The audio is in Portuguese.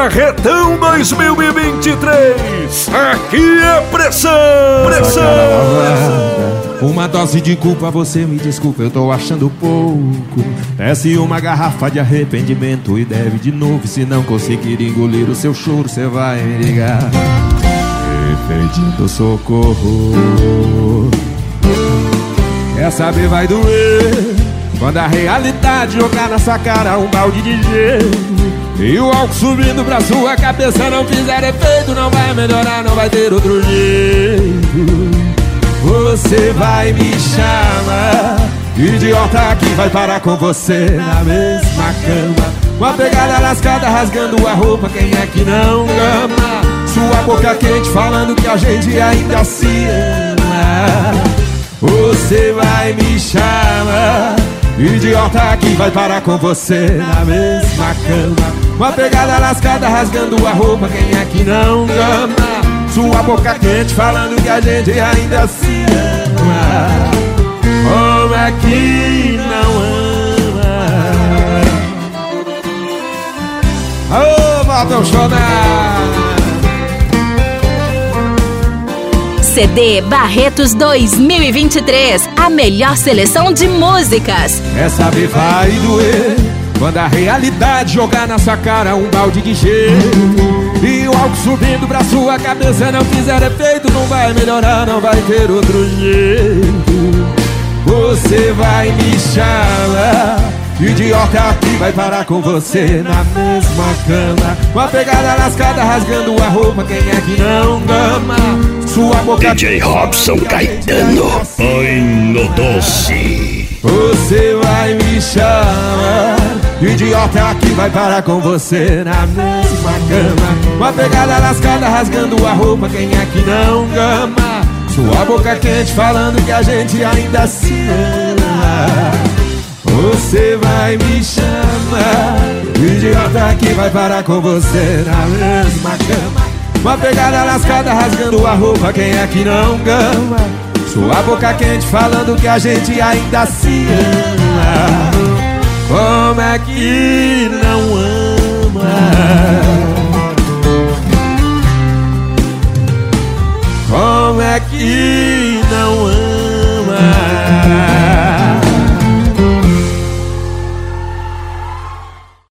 Barretão 2023. Aqui é pressão. Pressão. Uma dose de culpa, você me desculpa, eu tô achando pouco. Desce uma garrafa de arrependimento e deve de novo. Se não conseguir engolir o seu choro, você vai me ligar pedindo socorro. Quer saber, vai doer quando a realidade jogar na sua cara um balde de gelo e o álcool subindo pra sua cabeça não fizer efeito. Não vai melhorar, não vai ter outro jeito. Você vai me chamar idiota que vai parar com você na mesma cama, com a pegada lascada rasgando a roupa. Quem é que não ama? Sua boca quente falando que a gente ainda se ama. Você vai me chamar idiota que vai parar com você na mesma cama, com a pegada lascada rasgando a roupa. Quem é que não ama? Sua boca quente falando que a gente ainda se ama. Como é que não ama? Ô, Valtão Chonar! CD Barretos 2023, a melhor seleção de músicas. Quer saber, vai doer quando a realidade jogar na sua cara um balde de gelo e o álcool subindo pra sua cabeça não fizer efeito. Não vai melhorar, não vai ter outro jeito. Você vai me chamar idiota que vai parar com você na mesma cama, com a pegada lascada rasgando a roupa. Quem é que não ama? Sua boca DJ Robson Caetano, põe no doce. Você vai me chamar idiota que vai parar com você na mesma cama, com a pegada lascada rasgando a roupa. Quem é que não ama? Sua boca quente falando que a gente ainda se ama. Você vai me chamar idiota que vai parar com você na mesma cama, com a pegada lascada rasgando a roupa. Quem é que não ama? Sua boca quente falando que a gente ainda se ama. Como é que não ama? Como é que